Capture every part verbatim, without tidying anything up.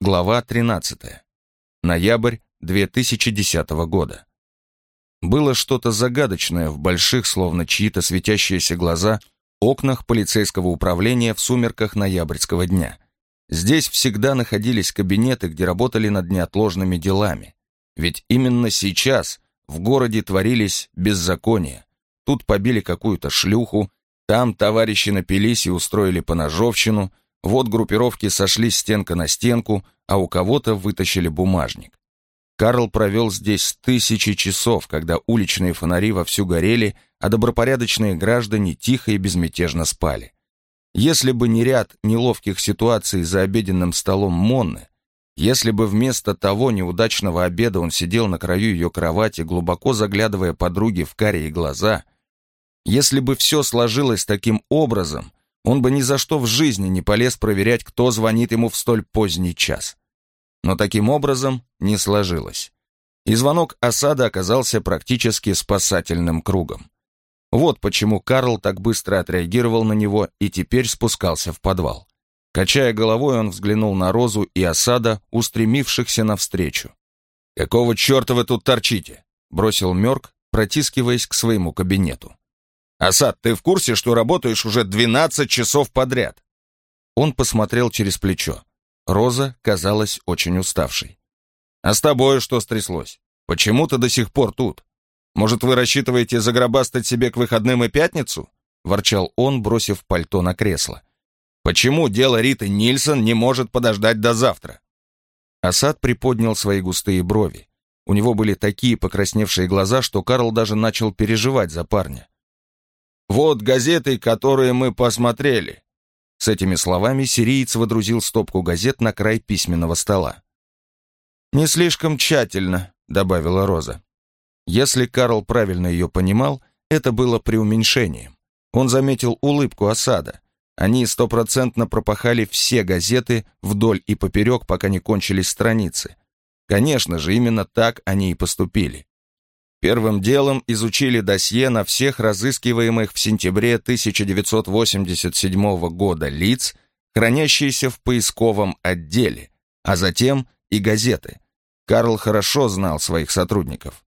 Глава тринадцатая. Ноябрь две тысячи десятого года. Было что-то загадочное в больших, словно чьи-то светящиеся глаза, окнах полицейского управления в сумерках ноябрьского дня. Здесь всегда находились кабинеты, где работали над неотложными делами. Ведь именно сейчас в городе творились беззакония. Тут побили какую-то шлюху, там товарищи напились и устроили поножовщину, вот группировки сошлись стенка на стенку, а у кого-то вытащили бумажник. Карл провел здесь тысячи часов, когда уличные фонари вовсю горели, а добропорядочные граждане тихо и безмятежно спали. Если бы не ряд неловких ситуаций за обеденным столом Монны, если бы вместо того неудачного обеда он сидел на краю ее кровати, глубоко заглядывая подруге в карие глаза, если бы все сложилось таким образом, он бы ни за что в жизни не полез проверять, кто звонит ему в столь поздний час. Но таким образом не сложилось. И звонок Асада оказался практически спасательным кругом. Вот почему Карл так быстро отреагировал на него и теперь спускался в подвал. Качая головой, он взглянул на Розу и Асада, устремившихся навстречу. «Какого черта вы тут торчите?» — бросил Мёрк, протискиваясь к своему кабинету. «Асад, ты в курсе, что работаешь уже двенадцать часов подряд?» Он посмотрел через плечо. Роза казалась очень уставшей. «А с тобой что стряслось? Почему ты до сих пор тут? Может, вы рассчитываете загробастать себе к выходным и пятницу?» — ворчал он, бросив пальто на кресло. «Почему дело Риты Нильсон не может подождать до завтра?» Асад приподнял свои густые брови. У него были такие покрасневшие глаза, что Карл даже начал переживать за парня. «Вот газеты, которые мы посмотрели». С этими словами сириец водрузил стопку газет на край письменного стола. «Не слишком тщательно», — добавила Роза. Если Карл правильно ее понимал, это было преуменьшением. Он заметил улыбку Асада. Они стопроцентно пропахали все газеты вдоль и поперек, пока не кончились страницы. Конечно же, именно так они и поступили. Первым делом изучили досье на всех разыскиваемых в сентябре тысяча девятьсот восемьдесят седьмого года лиц, хранящиеся в поисковом отделе, а затем и газеты. Карл хорошо знал своих сотрудников.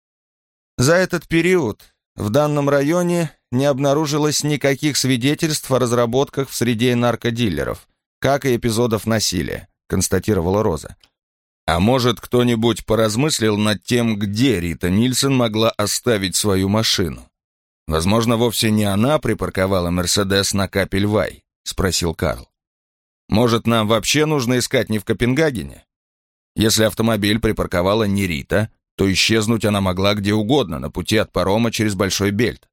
За этот период в данном районе не обнаружилось никаких свидетельств о разработках в среде наркодилеров, как и эпизодов насилия, констатировала Роза. А может, кто-нибудь поразмыслил над тем, где Рита Нильсон могла оставить свою машину? Возможно, вовсе не она припарковала Мерседес на Капельвай, спросил Карл. Может, нам вообще нужно искать не в Копенгагене? Если автомобиль припарковала не Рита, то исчезнуть она могла где угодно, на пути от парома через Большой Бельт.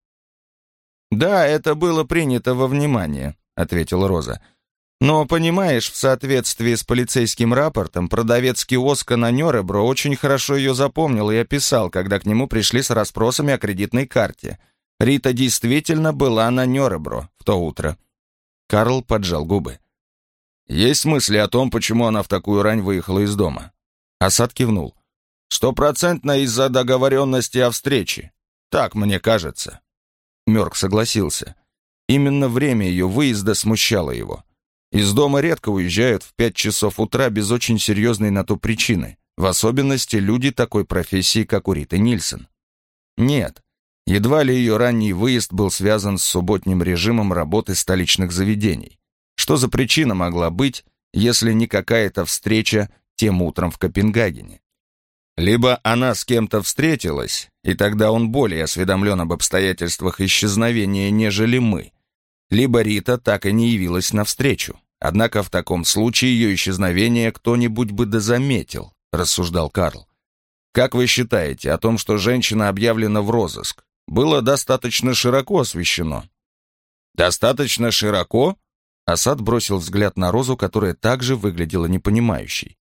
«Да, это было принято во внимание», — ответила Роза. «Но, понимаешь, в соответствии с полицейским рапортом, продавец киоска на Нёребро очень хорошо ее запомнил и описал, когда к нему пришли с расспросами о кредитной карте. Рита действительно была на Нёребро в то утро». Карл поджал губы. «Есть мысли о том, почему она в такую рань выехала из дома?» Асад кивнул. «Стопроцентно из-за договоренности о встрече. Так мне кажется». Мёрк согласился. Именно время ее выезда смущало его. Из дома редко уезжают в пять часов утра без очень серьезной на то причины, в особенности люди такой профессии, как у Риты Нильсон. Нет, едва ли ее ранний выезд был связан с субботним режимом работы столичных заведений. Что за причина могла быть, если не какая-то встреча тем утром в Копенгагене? Либо она с кем-то встретилась, и тогда он более осведомлен об обстоятельствах исчезновения, нежели мы, либо Рита так и не явилась навстречу. Однако в таком случае ее исчезновение кто-нибудь бы дозаметил, рассуждал Карл. Как вы считаете, о том, что женщина объявлена в розыск, было достаточно широко освещено? Достаточно широко? Асад бросил взгляд на Розу, которая также выглядела непонимающей.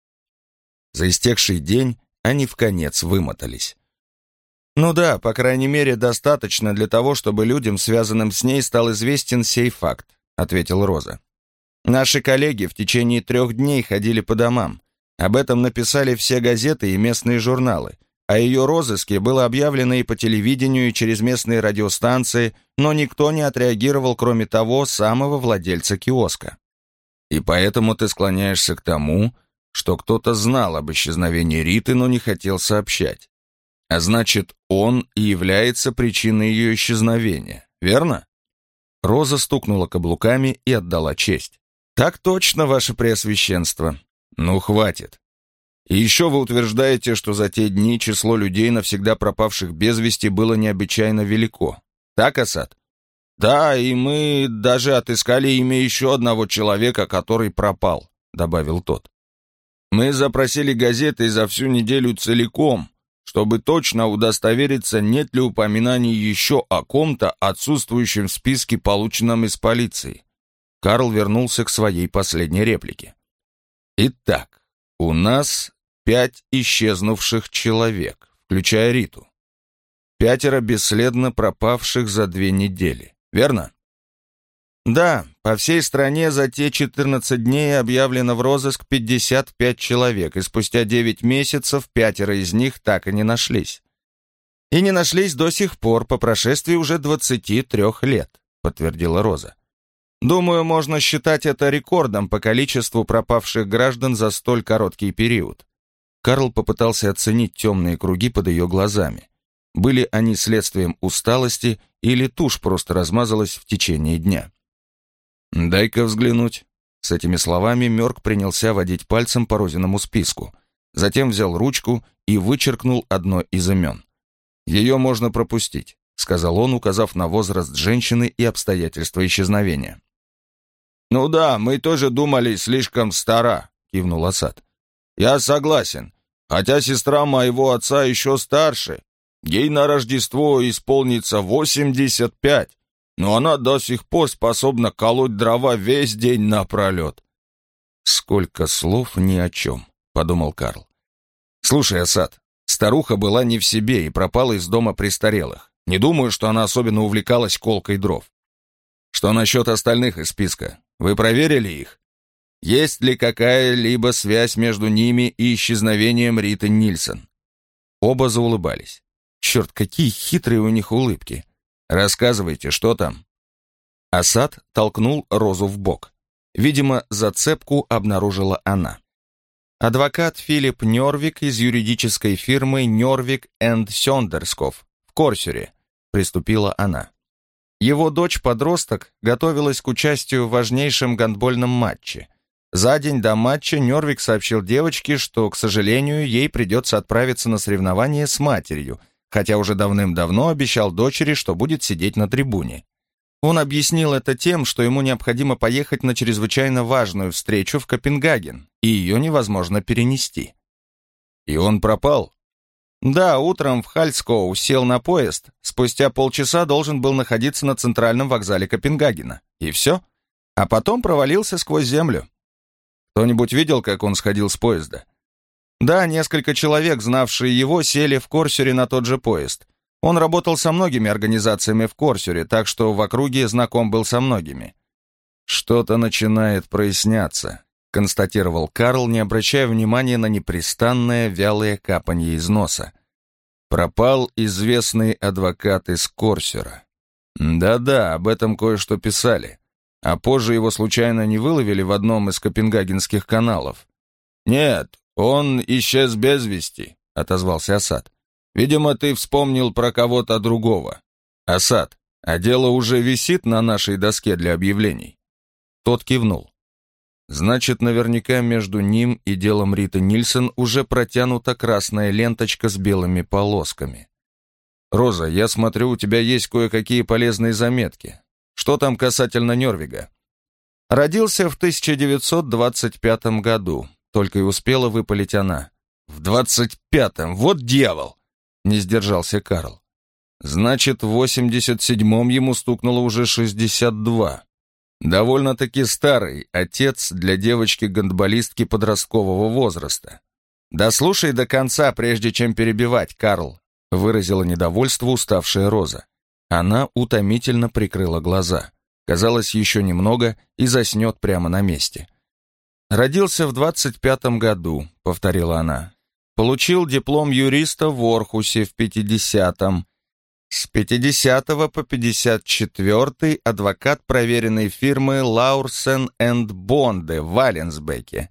За истекший день они вконец вымотались. «Ну да, по крайней мере, достаточно для того, чтобы людям, связанным с ней, стал известен сей факт», — ответил Роза. «Наши коллеги в течение трех дней ходили по домам. Об этом написали все газеты и местные журналы. О ее розыске было объявлено и по телевидению, и через местные радиостанции, но никто не отреагировал, кроме того самого владельца киоска. И поэтому ты склоняешься к тому, что кто-то знал об исчезновении Риты, но не хотел сообщать. А значит, он и является причиной ее исчезновения, верно? Роза стукнула каблуками и отдала честь. «Так точно, ваше преосвященство». «Ну, хватит. И еще вы утверждаете, что за те дни число людей, навсегда пропавших без вести, было необычайно велико. Так, Асад?» «Да, и мы даже отыскали имя еще одного человека, который пропал», — добавил тот. «Мы запросили газеты за всю неделю целиком, чтобы точно удостовериться, нет ли упоминаний еще о ком-то, отсутствующем в списке, полученном из полиции». Карл вернулся к своей последней реплике. «Итак, у нас пять исчезнувших человек, включая Риту. Пятеро бесследно пропавших за две недели, верно?» «Да, по всей стране за те четырнадцать дней объявлено в розыск пятьдесят пять человек, и спустя девять месяцев пятеро из них так и не нашлись. И не нашлись до сих пор, по прошествии уже двадцати трёх лет», — подтвердила Роза. «Думаю, можно считать это рекордом по количеству пропавших граждан за столь короткий период». Карл попытался оценить темные круги под ее глазами. Были они следствием усталости или тушь просто размазалась в течение дня? «Дай-ка взглянуть». С этими словами Мёрк принялся водить пальцем по Розиному списку. Затем взял ручку и вычеркнул одно из имен. «Ее можно пропустить», — сказал он, указав на возраст женщины и обстоятельства исчезновения. «Ну да, мы тоже думали, слишком стара», — кивнул Асад. «Я согласен, хотя сестра моего отца еще старше. Ей на Рождество исполнится восемьдесят пять. Но она до сих пор способна колоть дрова весь день напролет». «Сколько слов ни о чем», — подумал Карл. «Слушай, Асад, старуха была не в себе и пропала из дома престарелых. Не думаю, что она особенно увлекалась колкой дров. Что насчет остальных из списка? Вы проверили их? Есть ли какая-либо связь между ними и исчезновением Риты Нильсон?» Оба заулыбались. Черт, какие хитрые у них улыбки. «Рассказывайте, что там?» Асад толкнул Розу в бок. Видимо, зацепку обнаружила она. «Адвокат Филипп Нёрвик из юридической фирмы Нёрвик энд Сёндерсков в Корсюре», — приступила она. «Его дочь-подросток готовилась к участию в важнейшем гандбольном матче. За день до матча Нёрвик сообщил девочке, что, к сожалению, ей придется отправиться на соревнования с матерью, хотя уже давным-давно обещал дочери, что будет сидеть на трибуне. Он объяснил это тем, что ему необходимо поехать на чрезвычайно важную встречу в Копенгаген, и ее невозможно перенести». «И он пропал?» «Да, утром в Хальскоу сел на поезд, спустя полчаса должен был находиться на центральном вокзале Копенгагена. И все. А потом провалился сквозь землю». «Кто-нибудь видел, как он сходил с поезда?» «Да, несколько человек, знавшие его, сели в Корсюре на тот же поезд. Он работал со многими организациями в Корсюре, так что в округе знаком был со многими». «Что-то начинает проясняться», — констатировал Карл, не обращая внимания на непрестанное вялое капанье из носа. «Пропал известный адвокат из Корсюра. Да-да, об этом кое-что писали. А позже его случайно не выловили в одном из копенгагенских каналов?» «Нет, он исчез без вести», — отозвался Асад. «Видимо, ты вспомнил про кого-то другого». «Асад, а дело уже висит на нашей доске для объявлений?» Тот кивнул. «Значит, наверняка между ним и делом Риты Нильсон уже протянута красная ленточка с белыми полосками. Роза, я смотрю, у тебя есть кое-какие полезные заметки. Что там касательно Нёрвига?» «Родился в тысяча девятьсот двадцать пятом году», — только и успела выпалить она. «В двадцать пятом, вот дьявол!» — не сдержался Карл. «Значит, в восемьдесят седьмом ему стукнуло уже шестьдесят два. Довольно-таки старый отец для девочки-гандболистки подросткового возраста». «Да слушай до конца, прежде чем перебивать, Карл», — выразила недовольство уставшая Роза. Она утомительно прикрыла глаза. Казалось, еще немного и заснет прямо на месте. «Родился в двадцать пятом году», — повторила она. «Получил диплом юриста в Орхусе в пятидесятом. С пятидесятого по пятьдесят четвёртый адвокат проверенной фирмы Лаурсен энд Бонде в Валенсбеке.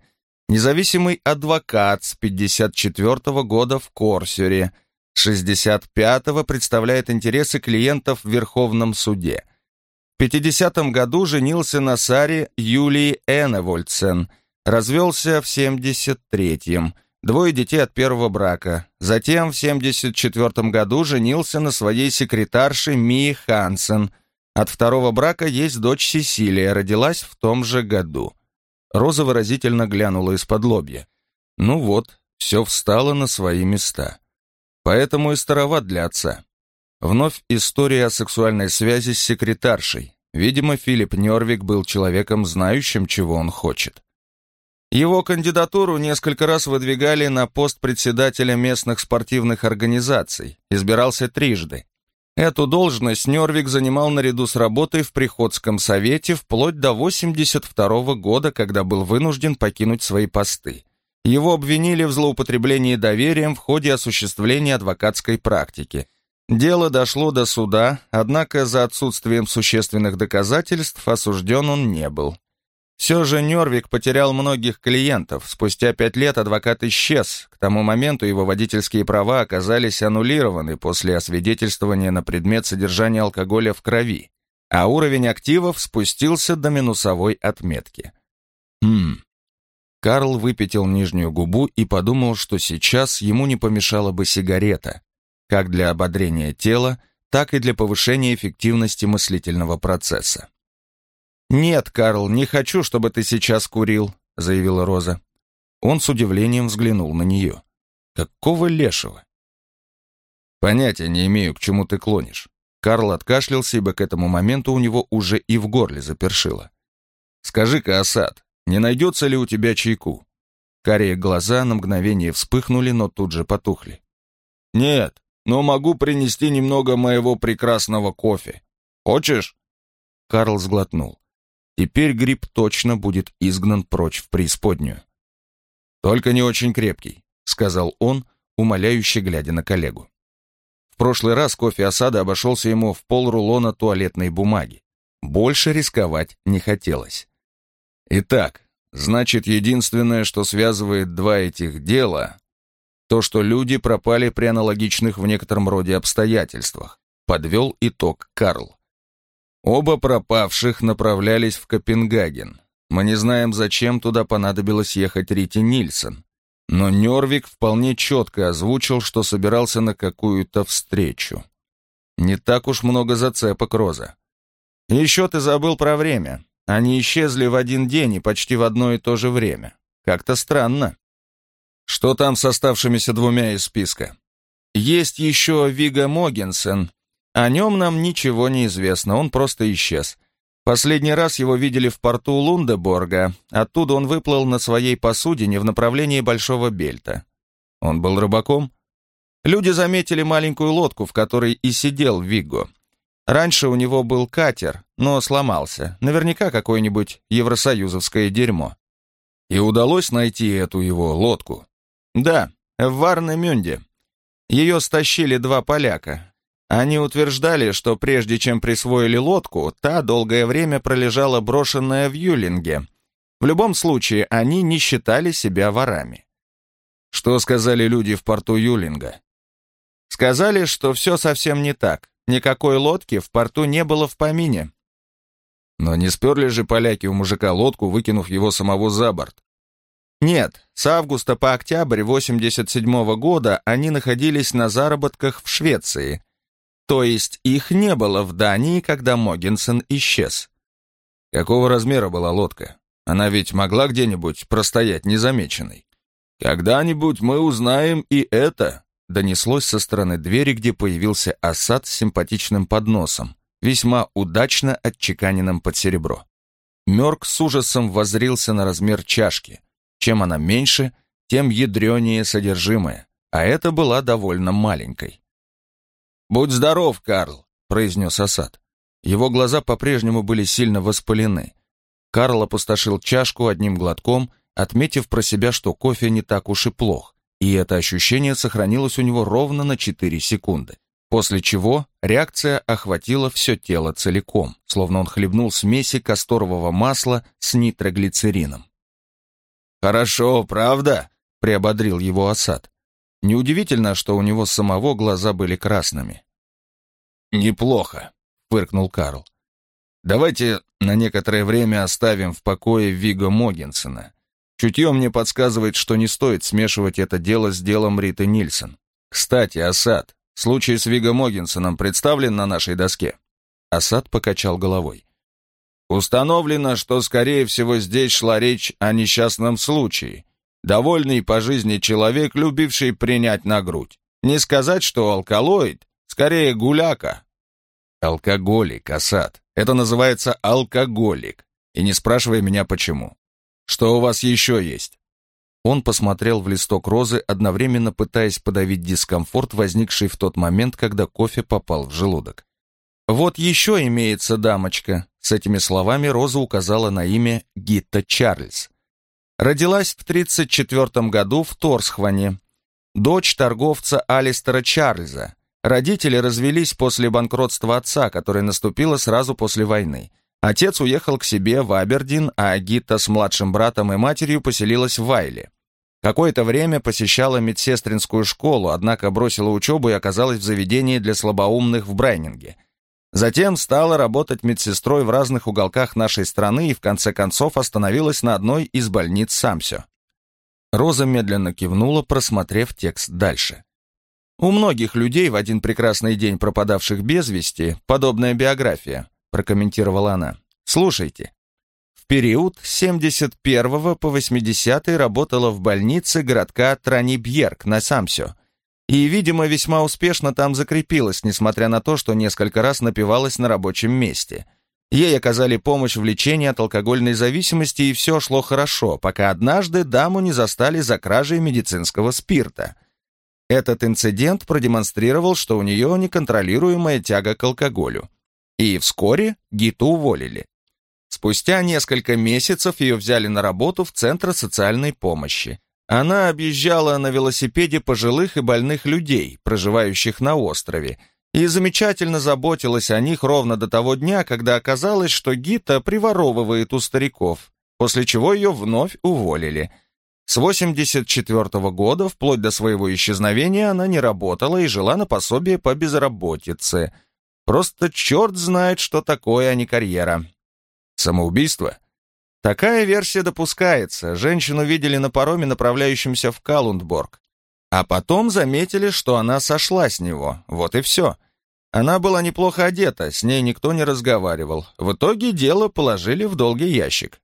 Независимый адвокат с пятьдесят четвёртого года в Корсюре, с шестьдесят пятого представляет интересы клиентов в Верховном суде. В пятидесятом году женился на Саре Юлии Эневольдсен, развелся в семьдесят третьем, двое детей от первого брака. Затем в семьдесят четвёртом году женился на своей секретарше Мии Хансен. От второго брака есть дочь Сесилия, родилась в том же году. Роза выразительно глянула из-под лобья. Ну вот, все встало на свои места. Поэтому и староват для отца. Вновь история о сексуальной связи с секретаршей. Видимо, Филипп Нёрвик был человеком, знающим, чего он хочет. Его кандидатуру несколько раз выдвигали на пост председателя местных спортивных организаций. Избирался трижды. Эту должность Нёрвик занимал наряду с работой в Приходском совете вплоть до восемьдесят второго года, когда был вынужден покинуть свои посты. Его обвинили в злоупотреблении доверием в ходе осуществления адвокатской практики. Дело дошло до суда, однако за отсутствием существенных доказательств осужден он не был. Все же Нёрвик потерял многих клиентов. Спустя пять лет адвокат исчез. К тому моменту его водительские права оказались аннулированы после освидетельствования на предмет содержания алкоголя в крови, а уровень активов спустился до минусовой отметки. Хм. Карл выпятил нижнюю губу и подумал, что сейчас ему не помешала бы сигарета, как для ободрения тела, так и для повышения эффективности мыслительного процесса. «Нет, Карл, не хочу, чтобы ты сейчас курил», — заявила Роза. Он с удивлением взглянул на нее. «Какого лешего?» «Понятия не имею, к чему ты клонишь». Карл откашлялся, ибо к этому моменту у него уже и в горле запершило. «Скажи-ка, Асад, не найдется ли у тебя чайку?» Карие глаза на мгновение вспыхнули, но тут же потухли. «Нет, но могу принести немного моего прекрасного кофе. Хочешь?» Карл сглотнул. Теперь гриб точно будет изгнан прочь в преисподнюю. «Только не очень крепкий», — сказал он, умоляюще глядя на коллегу. В прошлый раз кофе Асада обошелся ему в полрулона туалетной бумаги. Больше рисковать не хотелось. «Итак, значит, единственное, что связывает два этих дела, то, что люди пропали при аналогичных в некотором роде обстоятельствах», — подвел итог Карл. Оба пропавших направлялись в Копенгаген. Мы не знаем, зачем туда понадобилось ехать Рите Нильсон. Но Нёрвик вполне четко озвучил, что собирался на какую-то встречу. Не так уж много зацепок, Роза. Еще ты забыл про время. Они исчезли в один день и почти в одно и то же время. Как-то странно. Что там с оставшимися двумя из списка? Есть еще Вига Могенсен. О нем нам ничего не известно, он просто исчез. Последний раз его видели в порту Лундеборга, оттуда он выплыл на своей посудине в направлении Большого Бельта. Он был рыбаком? Люди заметили маленькую лодку, в которой и сидел Вигго. Раньше у него был катер, но сломался, наверняка какое-нибудь евросоюзовское дерьмо. И удалось найти эту его лодку? Да, в Варнемюнде. Ее стащили два поляка. Они утверждали, что прежде чем присвоили лодку, та долгое время пролежала брошенная в Юлинге. В любом случае, они не считали себя ворами. Что сказали люди в порту Юлинга? Сказали, что все совсем не так. Никакой лодки в порту не было в помине. Но не сперли же поляки у мужика лодку, выкинув его самого за борт? Нет, с августа по октябрь восемьдесят седьмого года они находились на заработках в Швеции. То есть их не было в Дании, когда Могенсен исчез. Какого размера была лодка? Она ведь могла где-нибудь простоять незамеченной. «Когда-нибудь мы узнаем и это», — донеслось со стороны двери, где появился Асад с симпатичным подносом, весьма удачно отчеканенным под серебро. Мёрк с ужасом воззрился на размер чашки. Чем она меньше, тем ядренее содержимое, а это была довольно маленькой. «Будь здоров, Карл», — произнес Асад. Его глаза по-прежнему были сильно воспалены. Карл опустошил чашку одним глотком, отметив про себя, что кофе не так уж и плох, и это ощущение сохранилось у него ровно на четыре секунды, после чего реакция охватила все тело целиком, словно он хлебнул смеси касторового масла с нитроглицерином. «Хорошо, правда?» — приободрил его Асад. Неудивительно, что у него самого глаза были красными. «Неплохо», — фыркнул Карл. «Давайте на некоторое время оставим в покое Вигго Могенсена. Чутье мне подсказывает, что не стоит смешивать это дело с делом Риты Нильсон. Кстати, Асад, случай с Вигго Могенсеном представлен на нашей доске?» Асад покачал головой. «Установлено, что, скорее всего, здесь шла речь о несчастном случае. Довольный по жизни человек, любивший принять на грудь. Не сказать, что алкалоид, скорее гуляка». «Алкоголик, Асад. Это называется алкоголик. И не спрашивай меня, почему. Что у вас еще есть?» Он посмотрел в листок розы, одновременно пытаясь подавить дискомфорт, возникший в тот момент, когда кофе попал в желудок. «Вот еще имеется дамочка». С этими словами Роза указала на имя Гитта Чарльз. Родилась в тридцать четвёртом году в Торсхване. Дочь торговца Алистера Чарльза. Родители развелись после банкротства отца, которое наступило сразу после войны. Отец уехал к себе в Абердин, а Гитта с младшим братом и матерью поселилась в Вайле. Какое-то время посещала медсестринскую школу, однако бросила учебу и оказалась в заведении для слабоумных в Брайнинге. Затем стала работать медсестрой в разных уголках нашей страны и в конце концов остановилась на одной из больниц Самсё. Роза медленно кивнула, просмотрев текст дальше. «У многих людей в один прекрасный день пропадавших без вести подобная биография», прокомментировала она. «Слушайте. В период с семьдесят первого по восьмидесятый работала в больнице городка Транибьерк на Самсё. И, видимо, весьма успешно там закрепилась, несмотря на то, что несколько раз напивалась на рабочем месте. Ей оказали помощь в лечении от алкогольной зависимости, и все шло хорошо, пока однажды даму не застали за кражей медицинского спирта. Этот инцидент продемонстрировал, что у нее неконтролируемая тяга к алкоголю. И вскоре Гиту уволили. Спустя несколько месяцев ее взяли на работу в Центр социальной помощи. Она объезжала на велосипеде пожилых и больных людей, проживающих на острове, и замечательно заботилась о них ровно до того дня, когда оказалось, что Гита приворовывает у стариков, после чего ее вновь уволили. С восемьдесят четвёртого года, вплоть до своего исчезновения, она не работала и жила на пособие по безработице. Просто черт знает, что такое, а не карьера. Самоубийство? Такая версия допускается. Женщину видели на пароме, направляющемся в Калундборг. А потом заметили, что она сошла с него. Вот и все. Она была неплохо одета, с ней никто не разговаривал. В итоге дело положили в долгий ящик.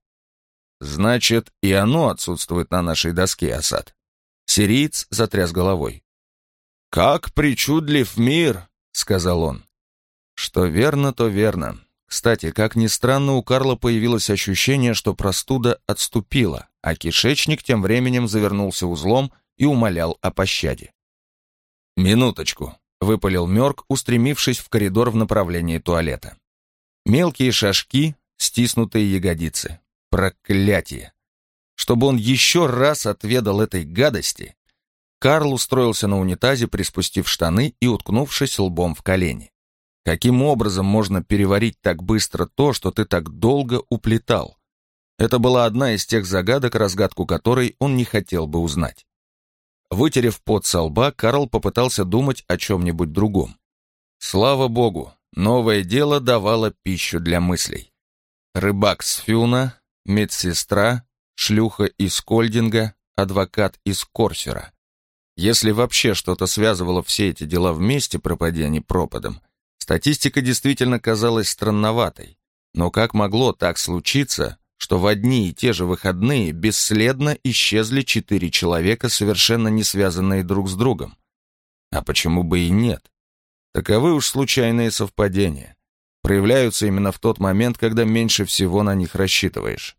Значит, и оно отсутствует на нашей доске, Асад. Сириец затряс головой. «Как причудлив мир!» — сказал он. Что верно, то верно. Кстати, как ни странно, у Карла появилось ощущение, что простуда отступила, а кишечник тем временем завернулся узлом и умолял о пощаде. «Минуточку», — выпалил Мёрк, устремившись в коридор в направлении туалета. Мелкие шажки, стиснутые ягодицы. Проклятие! Чтобы он еще раз отведал этой гадости, Карл устроился на унитазе, приспустив штаны и уткнувшись лбом в колени. Каким образом можно переварить так быстро то, что ты так долго уплетал? Это была одна из тех загадок, разгадку которой он не хотел бы узнать. Вытерев пот со лба, Карл попытался думать о чем-нибудь другом. Слава богу, новое дело давало пищу для мыслей. Рыбак с Фюна, медсестра, шлюха из Кольдинга, адвокат из Корсера. Если вообще что-то связывало все эти дела вместе, пропадя они пропадом, статистика действительно казалась странноватой. Но как могло так случиться, что в одни и те же выходные бесследно исчезли четыре человека, совершенно не связанные друг с другом? А почему бы и нет? Таковы уж случайные совпадения. Проявляются именно в тот момент, когда меньше всего на них рассчитываешь.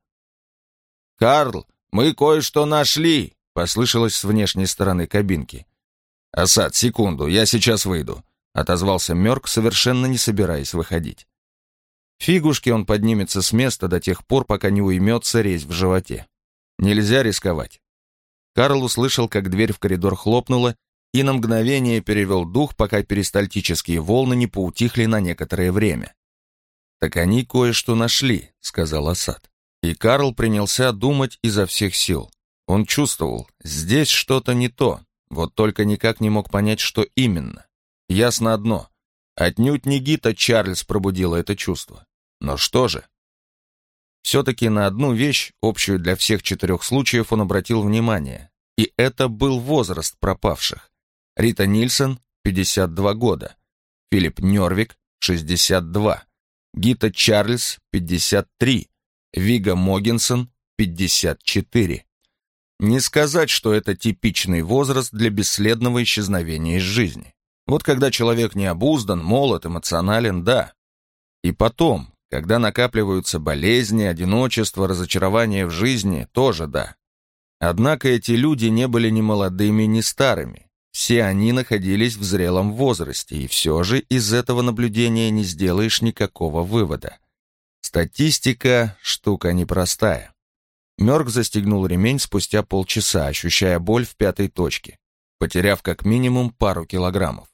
«Карл, мы кое-что нашли!» — послышалось с внешней стороны кабинки. «Асад, секунду, я сейчас выйду», — отозвался Мёрк, совершенно не собираясь выходить. Фигушки он поднимется с места до тех пор, пока не уймется резь в животе. Нельзя рисковать. Карл услышал, как дверь в коридор хлопнула, и на мгновение перевел дух, пока перистальтические волны не поутихли на некоторое время. «Так они кое-что нашли», — сказал Асад. И Карл принялся думать изо всех сил. Он чувствовал, здесь что-то не то, вот только никак не мог понять, что именно. Ясно одно, отнюдь не Гита Чарльз пробудила это чувство. Но что же? Все-таки на одну вещь, общую для всех четырех случаев, он обратил внимание. И это был возраст пропавших. Рита Нильсон, пятьдесят два года. Филипп Нёрвик, шестьдесят два. Гита Чарльз, пятьдесят три. Вига Могинсон, пятьдесят четыре. Не сказать, что это типичный возраст для бесследного исчезновения из жизни. Вот когда человек необуздан, молод, эмоционален, да. И потом, когда накапливаются болезни, одиночество, разочарование в жизни, тоже да. Однако эти люди не были ни молодыми, ни старыми. Все они находились в зрелом возрасте, и все же из этого наблюдения не сделаешь никакого вывода. Статистика – штука непростая. Мёрк застегнул ремень спустя полчаса, ощущая боль в пятой точке, потеряв как минимум пару килограммов.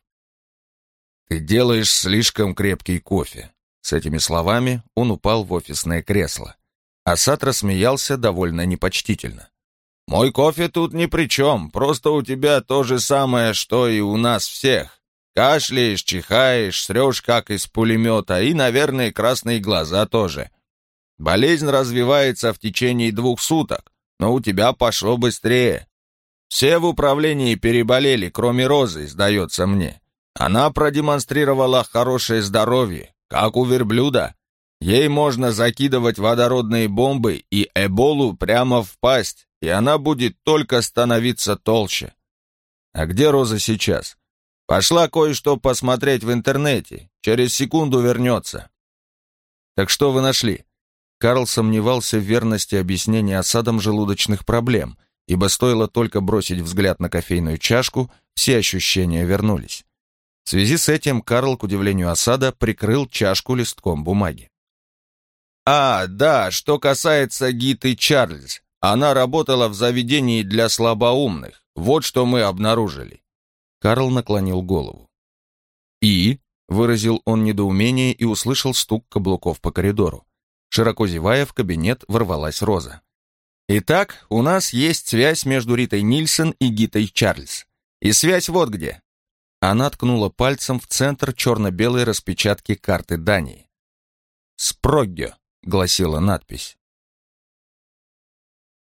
«Ты делаешь слишком крепкий кофе». С этими словами он упал в офисное кресло. Асад рассмеялся довольно непочтительно. «Мой кофе тут ни при чем, просто у тебя то же самое, что и у нас всех. Кашляешь, чихаешь, срешь как из пулемета, и, наверное, красные глаза тоже. Болезнь развивается в течение двух суток, но у тебя пошло быстрее. Все в управлении переболели, кроме Розы, сдается мне. Она продемонстрировала хорошее здоровье, как у верблюда. Ей можно закидывать водородные бомбы и эболу прямо в пасть, и она будет только становиться толще. А где Роза сейчас? Пошла кое-что посмотреть в интернете. Через секунду вернется. Так что вы нашли? Карл сомневался в верности объяснения Асадом желудочных проблем, ибо стоило только бросить взгляд на кофейную чашку, все ощущения вернулись. В связи с этим Карл, к удивлению Асада, прикрыл чашку листком бумаги. «А, да, что касается Гиты Чарльз. Она работала в заведении для слабоумных. Вот что мы обнаружили». Карл наклонил голову. «И?» — выразил он недоумение и услышал стук каблуков по коридору. Широко зевая, в кабинет ворвалась Роза. «Итак, у нас есть связь между Ритой Нильсон и Гитой Чарльз. И связь вот где». Она ткнула пальцем в центр черно-белой распечатки карты Дании. «Спроггё», — гласила надпись.